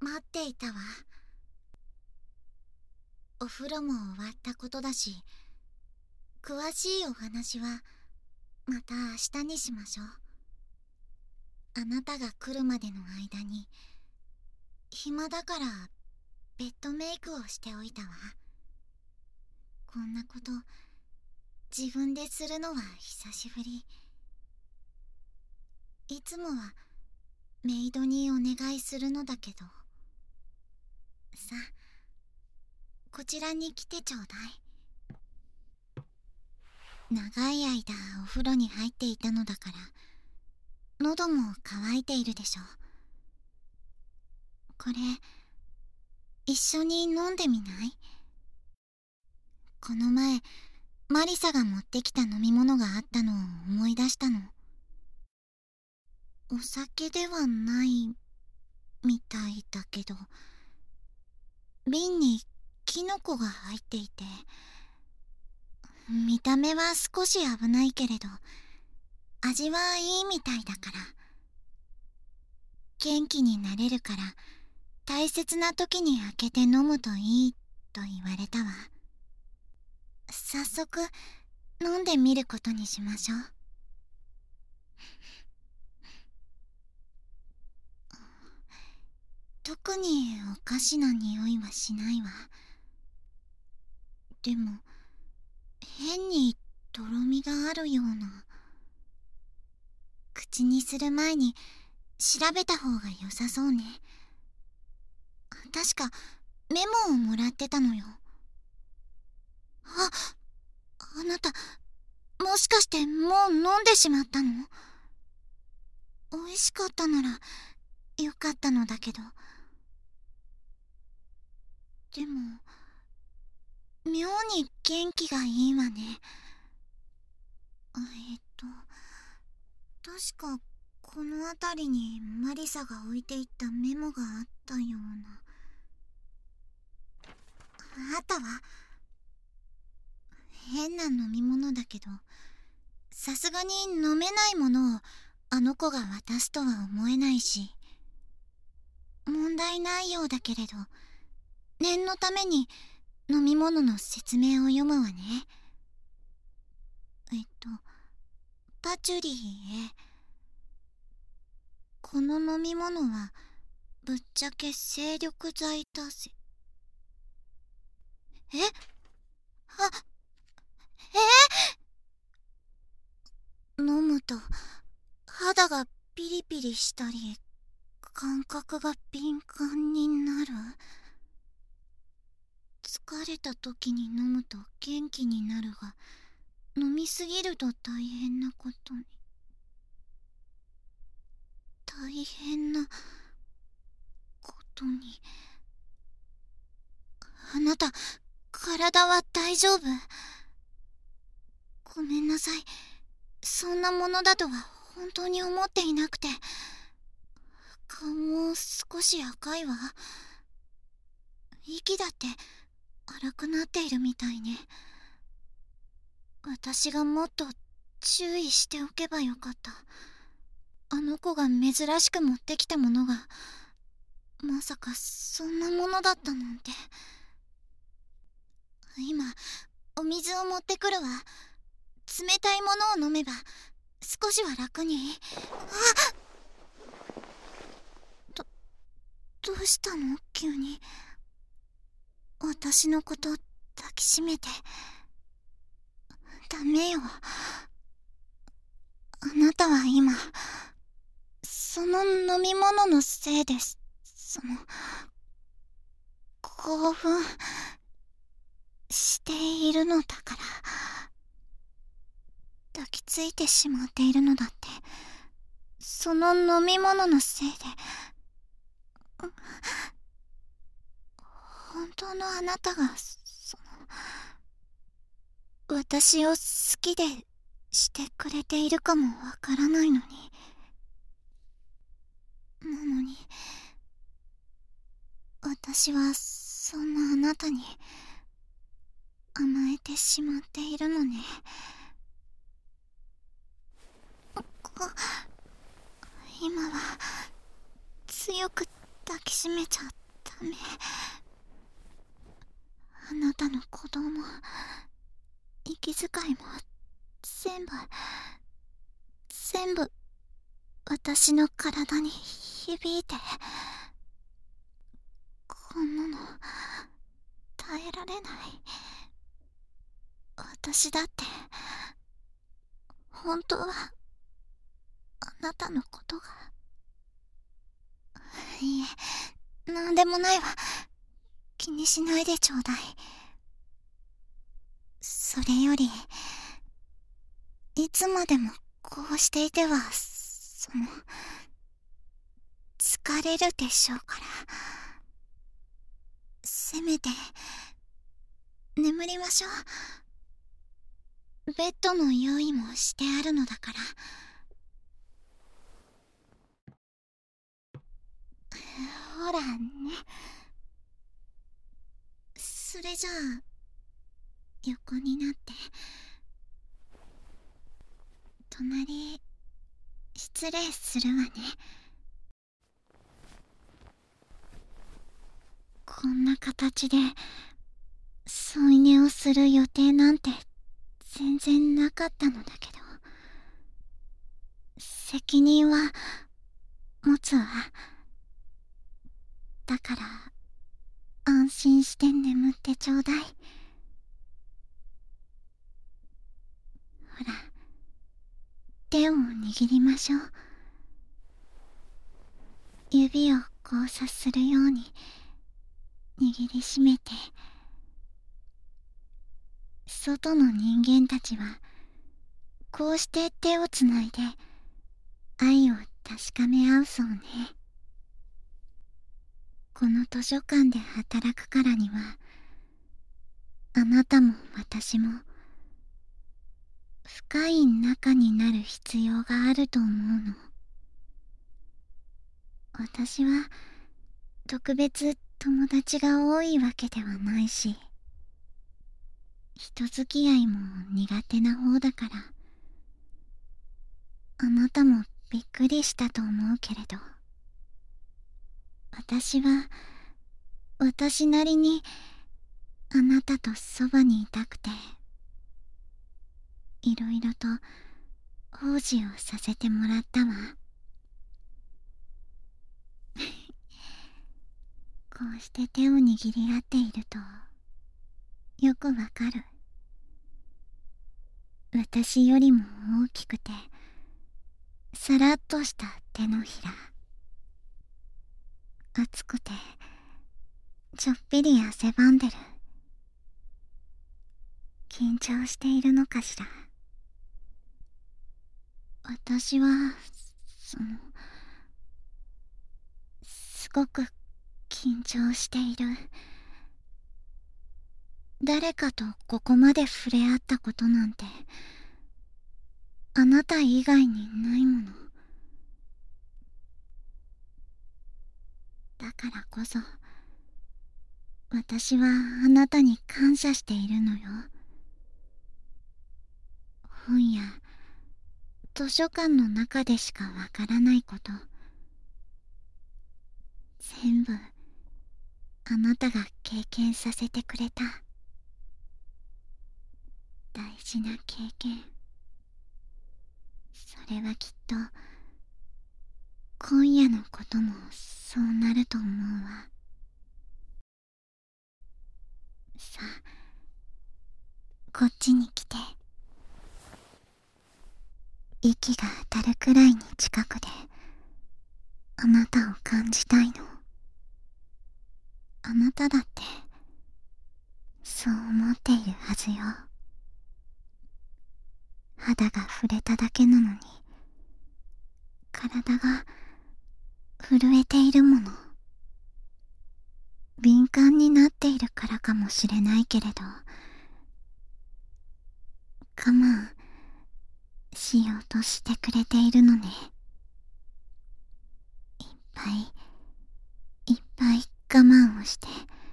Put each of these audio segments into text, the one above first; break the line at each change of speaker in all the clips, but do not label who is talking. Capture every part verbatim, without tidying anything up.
待っていたわ。お風呂も終わったことだし、詳しいお話はまた明日にしましょう。あなたが来るまでの間に暇だからベッドメイクをしておいたわ。こんなこと自分でするのは久しぶり。いつもはメイドにお願いするのだけど。さあ、こちらに来てちょうだい。長い間お風呂に入っていたのだから喉も渇いているでしょう。これ一緒に飲んでみない？この前マリサが持ってきた飲み物があったのを思い出したの。お酒ではないみたいだけど、瓶にキノコが入っていて、見た目は少し危ないけれど味はいいみたいだから。元気になれるから大切な時に開けて飲むといいと言われたわ。早速飲んでみることにしましょう。特におかしな匂いはしないわ。でも変にとろみがあるような。口にする前に調べた方が良さそうね。確かメモをもらってたのよ。あ、あなたもしかしてもう飲んでしまったの？美味しかったならよかったのだけど。でも妙に元気がいいわね。えっと確かこの辺りにマリサが置いていったメモがあったような。あったわ。変な飲み物だけどさすがに飲めないものをあの子が渡すとは思えないし、問題ないようだけれど念のために飲み物の説明を読むわね。えっとパチュリーへ。この飲み物はぶっちゃけ精力剤だぜ。え？あ、え？飲むと肌がピリピリしたり感覚が敏感になる。疲れた時に飲むと元気になるが飲みすぎると大変なことに。大変なことに。あなた体は大丈夫？ごめんなさい。そんなものだとは本当に思っていなくて。顔も少し赤いわ。息だって荒くなっているみたいね。私がもっと注意しておけばよかった。あの子が珍しく持ってきたものがまさかそんなものだったなんて。今お水を持ってくるわ。冷たいものを飲めば少しは楽に。あっ！ど、どうしたの急に。私のこと抱きしめて。ダメよ。あなたは今その飲み物のせいです。その興奮しているのだから。抱きついてしまっているのだってその飲み物のせいで。本当のあなたがその私を好きでしてくれているかもわからないのに。なのに私はそんなあなたに甘えてしまっているのね。今は強く抱きしめちゃダメ。あなたの鼓動も息遣いも全部全部私の体に響いて、こんなの耐えられない。私だって本当はあなたのことが。いいえ、なんでもないわ。気にしないでちょうだい。それよりいつまでもこうしていてはその疲れるでしょうから、せめて眠りましょう。ベッドの用意もしてあるのだから。ほらね。それじゃあ横になって隣失礼するわね。こんな形で添い寝をする予定なんて全然なかったのだけど、責任は持つわ。だから安心して眠ってちょうだい。ほら、手を握りましょう。指を交差するように握りしめて。外の人間たちはこうして手をつないで愛を確かめ合うそうね。この図書館で働くからには、あなたも私も深い仲になる必要があると思うの。私は特別友達が多いわけではないし、人付き合いも苦手な方だから、あなたもびっくりしたと思うけれど、私は私なりにあなたとそばにいたくて、いろいろと奉仕をさせてもらったわ。こうして手を握り合っているとよくわかる。私よりも大きくてさらっとした手のひら、熱くてちょっぴり汗ばんでる。緊張しているのかしら。私はそのすごく緊張している。誰かとここまで触れ合ったことなんてあなた以外にないもの。だからこそ私はあなたに感謝しているのよ。本や図書館の中でしかわからないこと、全部あなたが経験させてくれた大事な経験。それはきっと今夜のこともそうなると思うわ。さあ、こっちに来て。息が当たるくらいに近くであなたを感じたいの。あなただってそう思っているはずよ。肌が触れただけなのに体が震えているもの。敏感になっているからかもしれないけれど、我慢しようとしてくれているのね。いっぱいいっぱい我慢をして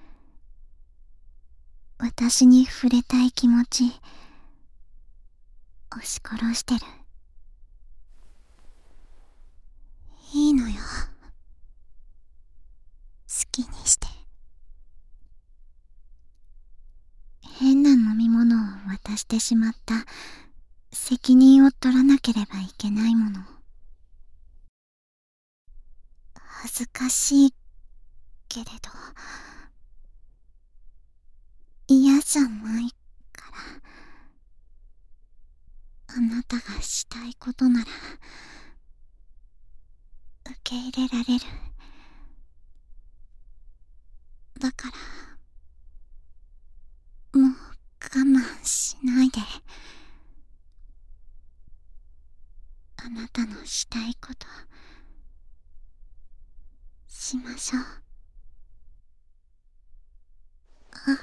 私に触れたい気持ち押し殺してる。いいのよ。 きにして。変な飲み物を渡してしまった責任を取らなければいけないもの。恥ずかしいけれど嫌じゃないから、あなたがしたいことなら受け入れられる。だからもう我慢しないで、あなたのしたいことしましょう。あ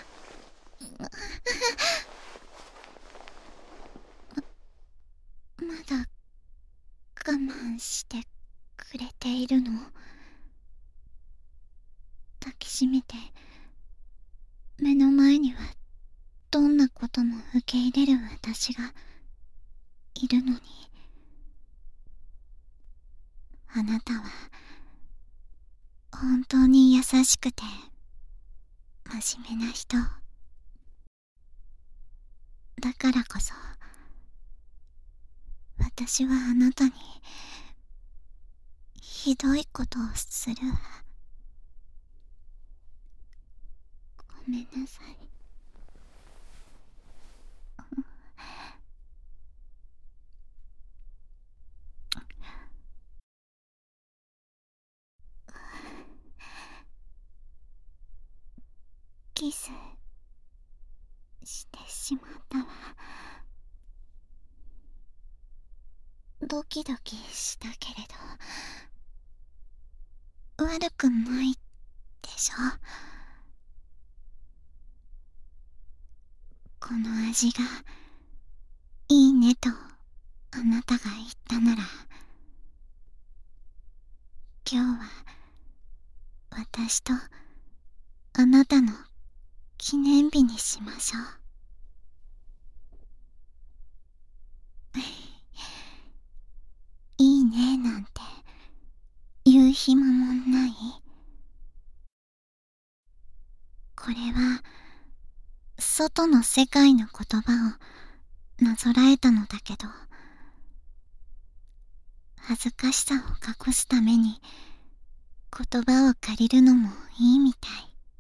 まだ我慢してくれているの？抱きしめて目の前にはどんなことも受け入れる私がいるのに、あなたは本当に優しくて真面目な人だからこそ、私はあなたにひどいことをするわ。ごめんなさい。キスしてしまったわ。ドキドキしたけれど悪くないでしょ。この味がいいねとあなたが言ったなら、今日は私とあなたの記念日にしましょう。いいねなんて言う暇もない。これは外の世界の言葉をなぞらえたのだけど、恥ずかしさを隠すために言葉を借りるのもいいみたい。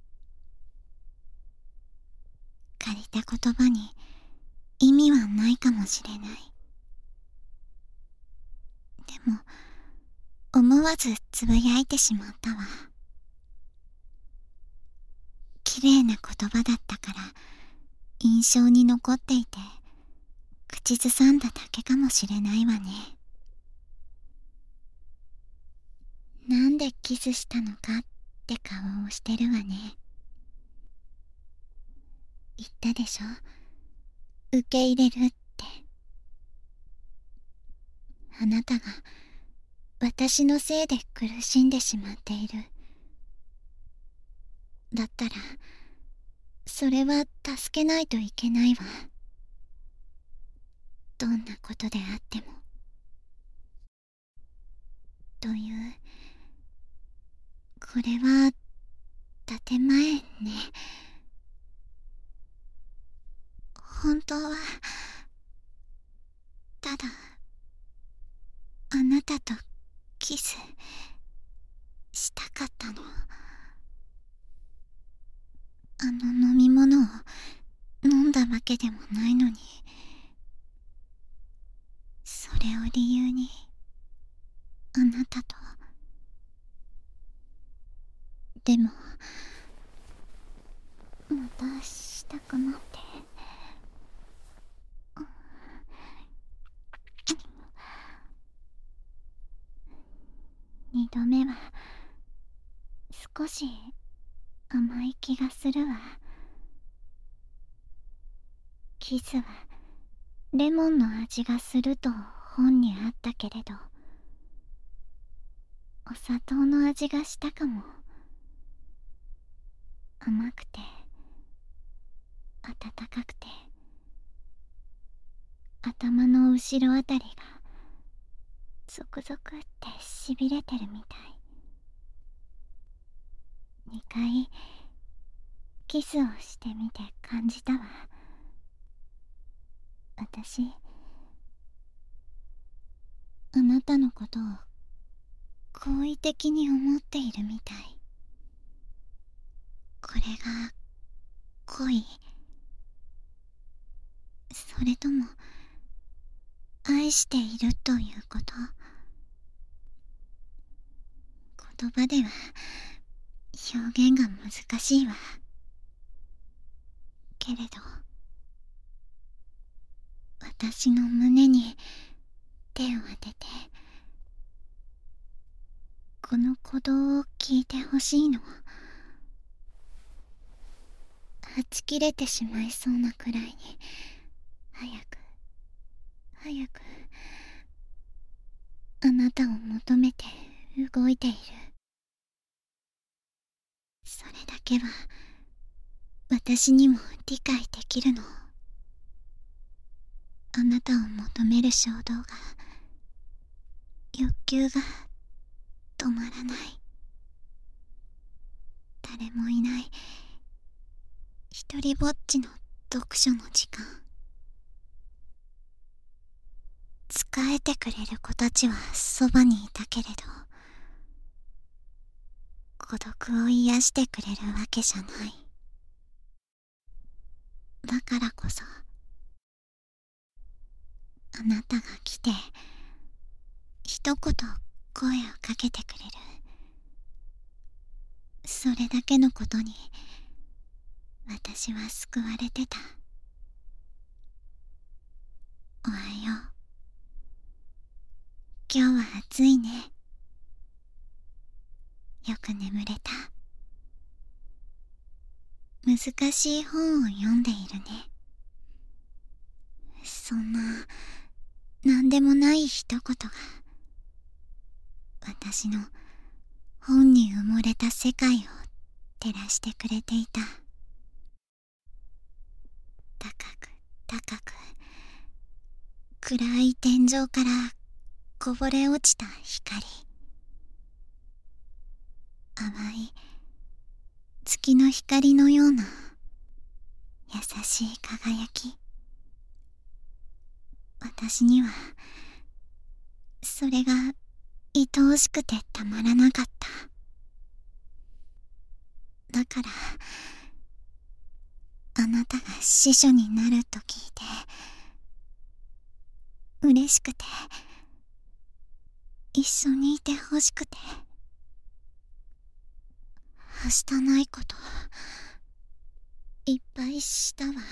借りた言葉に意味はないかもしれない。でも思わずつぶやいてしまったわ。綺麗な言葉だったから印象に残っていて口ずさんだだけかもしれないわね。なんでキスしたのかって顔をしてるわね。言ったでしょ、受け入れるって。あなたが私のせいで苦しんでしまっている。だったらそれは助けないといけないわ。どんなことであっても。というこれは建前ね。本当はただあなたとキスしたかったの。あの飲み物を飲んだわけでもないのに、それを理由にあなたと。でもまたしたくなって。二度目は少し甘い気がするわ。キスはレモンの味がすると本にあったけれど、お砂糖の味がしたかも。甘くて温かくて、頭の後ろあたりがゾクゾクってしびれてるみたい。 にかいキスをしてみて感じたわ。私、あなたのことを好意的に思っているみたい。これが恋、それとも愛しているということ。言葉では表現が難しいわ。けれど私の胸に手を当ててこの鼓動を聞いてほしいの。はち切れてしまいそうなくらいに早く早くあなたを求めて動いている。それだけは私にも理解できるの。あなたを求める衝動が、欲求が止まらない。誰もいない一人ぼっちの読書の時間。仕えてくれる子たちはそばにいたけれど、孤独を癒してくれるわけじゃない。だからこそあなたが来て一言声をかけてくれる。それだけのことに私は救われてた。おはよう。今日は暑いね。よく眠れた？難しい本を読んでいるね。そんななんでもない一言が私の本に埋もれた世界を照らしてくれていた。高く高く暗い天井からこぼれ落ちた光。淡い月の光のような優しい輝き。私にはそれが愛おしくてたまらなかった。だからあなたが司書になると聞いて嬉しくて、一緒にいてほしくて。はしたないこといっぱいしたわ。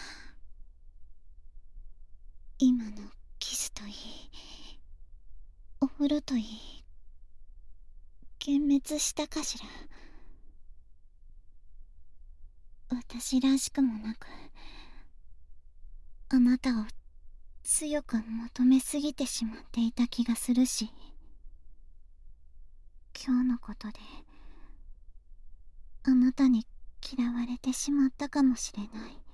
今のキスといい、お風呂といい、幻滅したかしら。私らしくもなくあなたを強く求めすぎてしまっていた気がするし、今日のことであなたに嫌われてしまったかもしれない。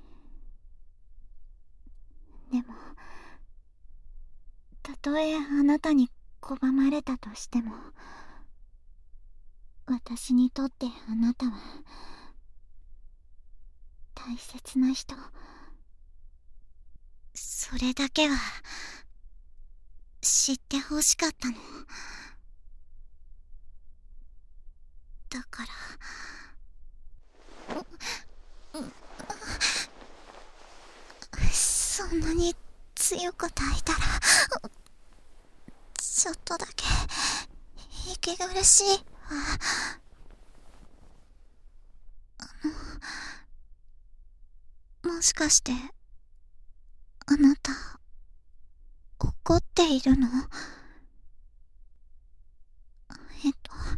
でもたとえあなたに拒まれたとしても、私にとってあなたは大切な人。それだけは知ってほしかったの。だからそんなに強く抱いたらちょっとだけ息苦しいわ。あの、もしかしてあなた怒っているの？えっ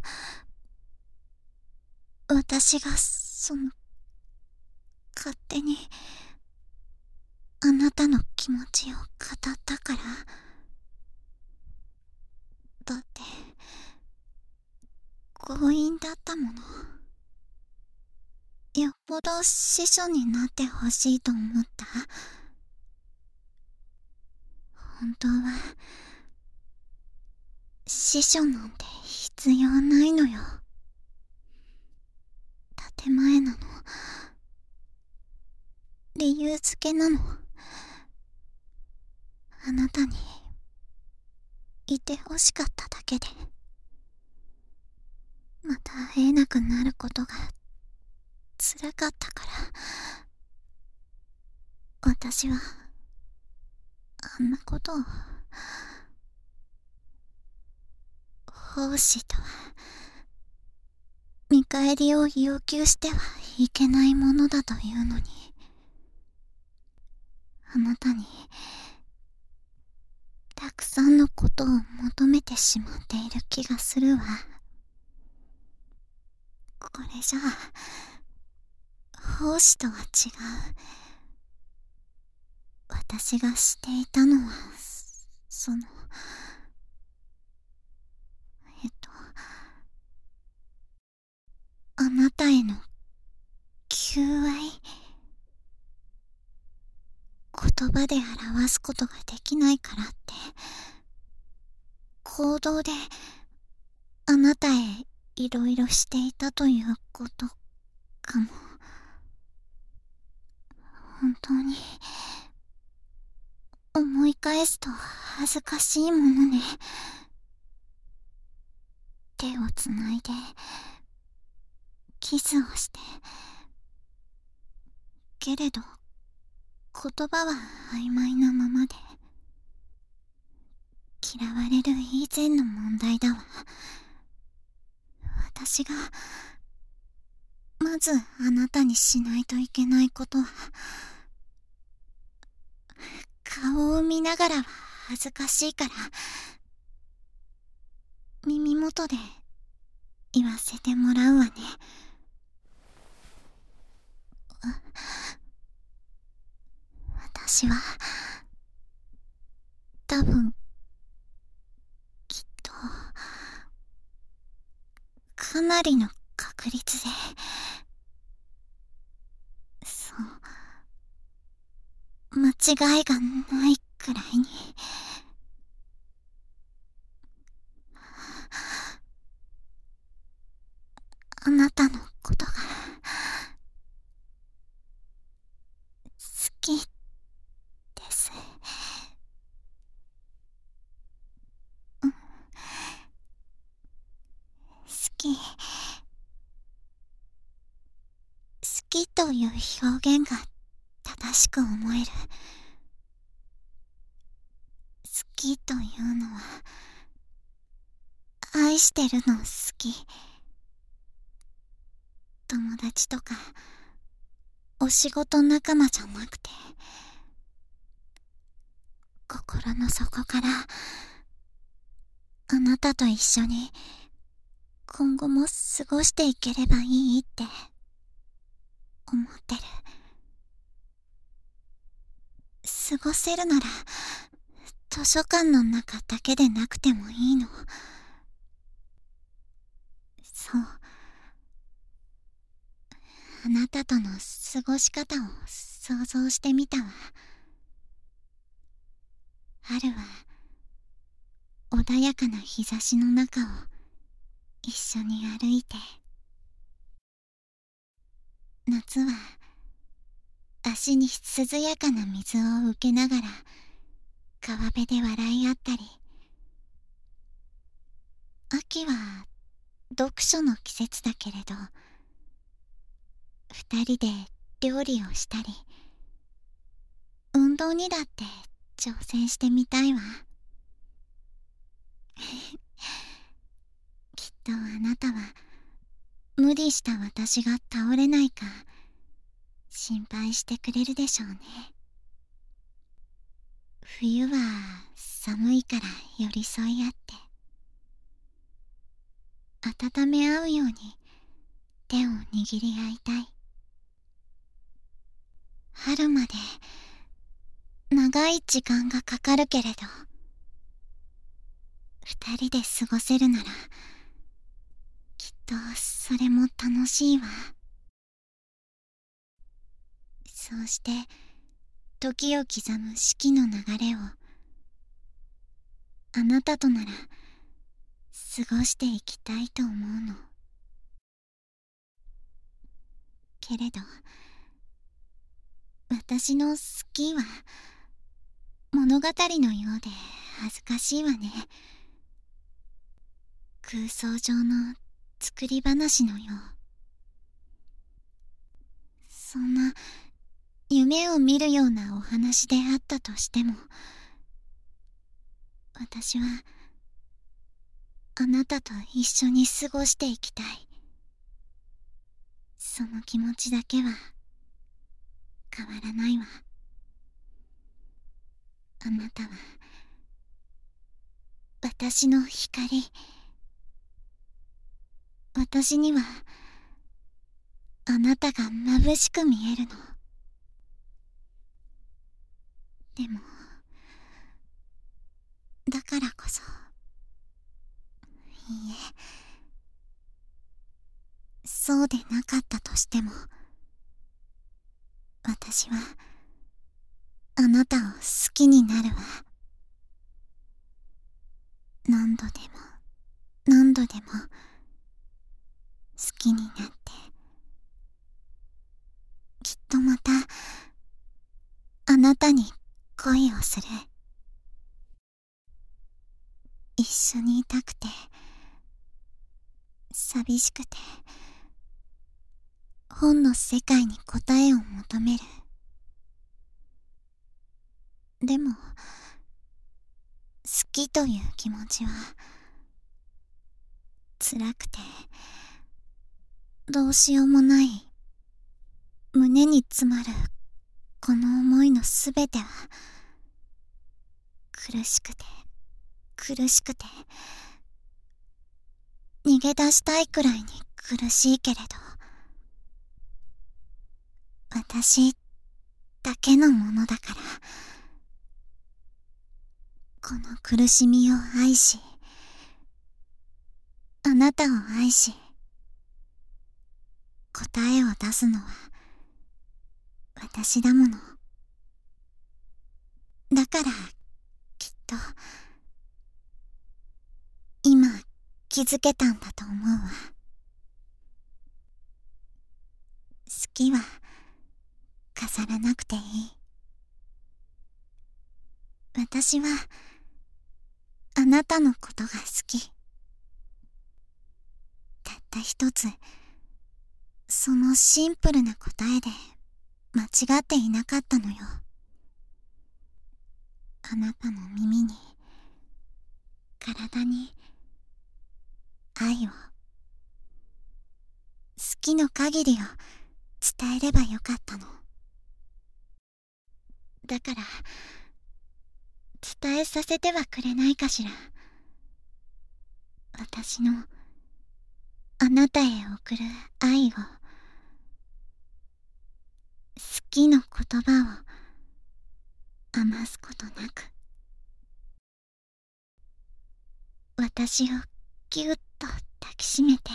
と私がその勝手にあなたの気持ちを語ったから。だって強引だったもの。よっぽど司書になってほしいと思った。本当は司書なんて必要ないのよ。 理由付けなの。あなたにいてほしかっただけで。また会えなくなることが辛かったから。私はあんなことを。奉仕とは見返りを要求してはいけないものだというのに、あなたにたくさんのことを求めてしまっている気がするわ。これじゃあ奉仕とは違う。私がしていたのはそのえっとあなたへの求愛。言葉で表すことができないからって行動であなたへいろいろしていたということかも。本当に思い返すと恥ずかしいものね。手をつないでキスをして、けれど言葉は曖昧なままで、嫌われる以前の問題だわ。私がまずあなたにしないといけないことは、顔を見ながらは恥ずかしいから耳元で言わせてもらうわね。私は多分きっとかなりの確率で、そう間違いがないくらいにあなたのことが好きです。うん、好き。好きという表現が正しく思える。好きというのは愛してるの好き。友達とかお仕事仲間じゃなくて、心の底からあなたと一緒に今後も過ごしていければいいって思ってる。過ごせるなら図書館の中だけでなくてもいいの。そう、あなたとの過ごし方を想像してみたわ。春は穏やかな日差しの中を一緒に歩いて、夏は足に涼やかな水を受けながら川辺で笑い合ったり、秋は読書の季節だけれど二人で料理をしたり、運動にだって挑戦してみたいわ。きっとあなたは無理した私が倒れないか心配してくれるでしょうね。冬は寒いから寄り添い合って温め合うように手を握り合いたい。春まで長い時間がかかるけれど二人で過ごせるならきっとそれも楽しいわ。そうして時を刻む四季の流れをあなたとなら過ごしていきたいと思うの。けれど私の好きは物語のようで恥ずかしいわね。空想上の作り話のよう。そんな夢を見るようなお話であったとしても、私はあなたと一緒に過ごしていきたい。その気持ちだけは変わらないわ。あなたは私の光。私にはあなたが眩しく見えるの。でもだからこそ、いいえ、そうでなかったとしても、私はあなたを好きになるわ。何度でも何度でも好きになって、きっとまたあなたに恋をする。一緒にいたくて、寂しくて、本の世界に答えを求める。でも好きという気持ちは辛くてどうしようもない。胸に詰まるこの思いのすべては苦しくて苦しくて、逃げ出したいくらいに苦しいけれど、私だけのものだから、この苦しみを愛し、あなたを愛し、答えを出すのは私だもの。だからきっと今気づけたんだと思うわ。好きは飾らなくていい。私はあなたのことが好き。たった一つ、そのシンプルな答えで間違っていなかったのよ。あなたの耳に、体に愛を、好きの限りを伝えればよかったの。だから伝えさせてはくれないかしら。私のあなたへ送る愛を、好きの言葉を余すことなく。私をぎゅっと抱きしめて、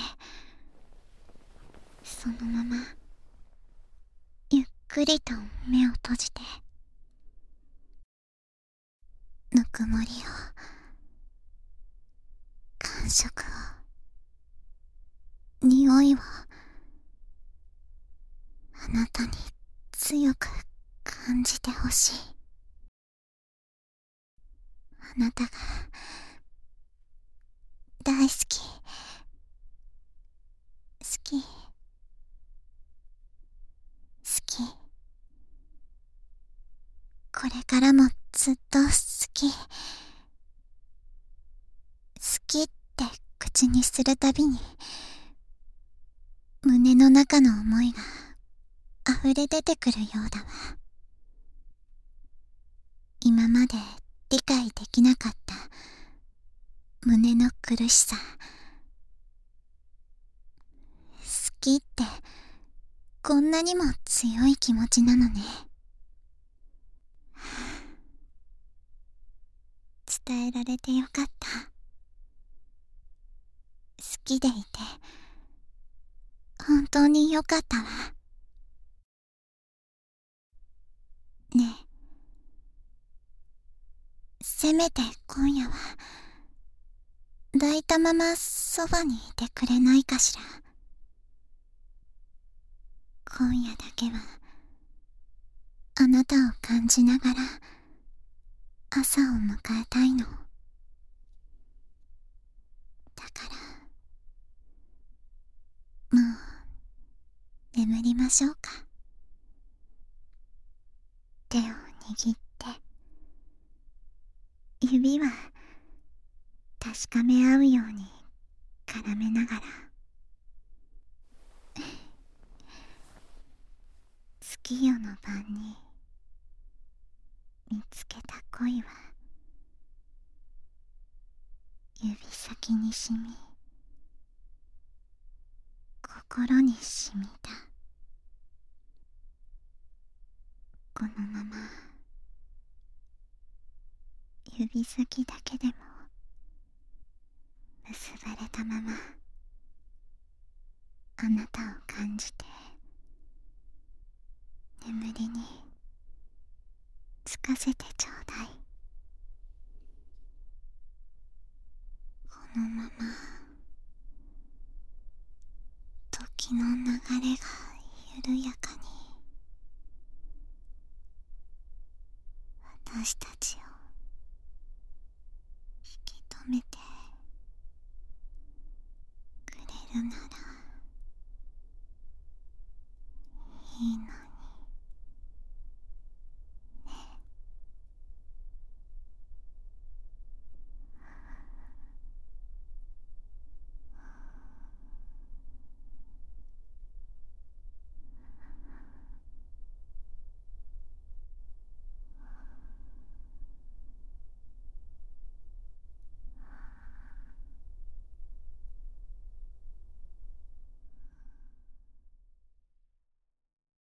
そのままゆっくりと目を閉じて、ぬくもりを、感触を、匂いをあなたに強く感じてほしい。あなたが大好き、好き、好き。これからもずっと好き、好きって口にするたびに、胸の中の思いが溢れ出てくるようだわ。今まで理解できなかった胸の苦しさ。好きってこんなにも強い気持ちなのね。伝えられてよかった。好きでいて本当によかったわ。ねえ、せめて今夜は抱いたままそばにいてくれないかしら。今夜だけはあたを感じながら朝を迎えたいの。だからもう眠りましょうか。手を握って指は確かめ合うように絡めながら、月夜の晩に見つけた恋は指先に染み心に染みた。このまま指先だけでも結ばれたままあなたを感じて眠りにつかせてちょうだい。このまま時の流れが緩やかに私たちを引き止めてくれるならいいのに。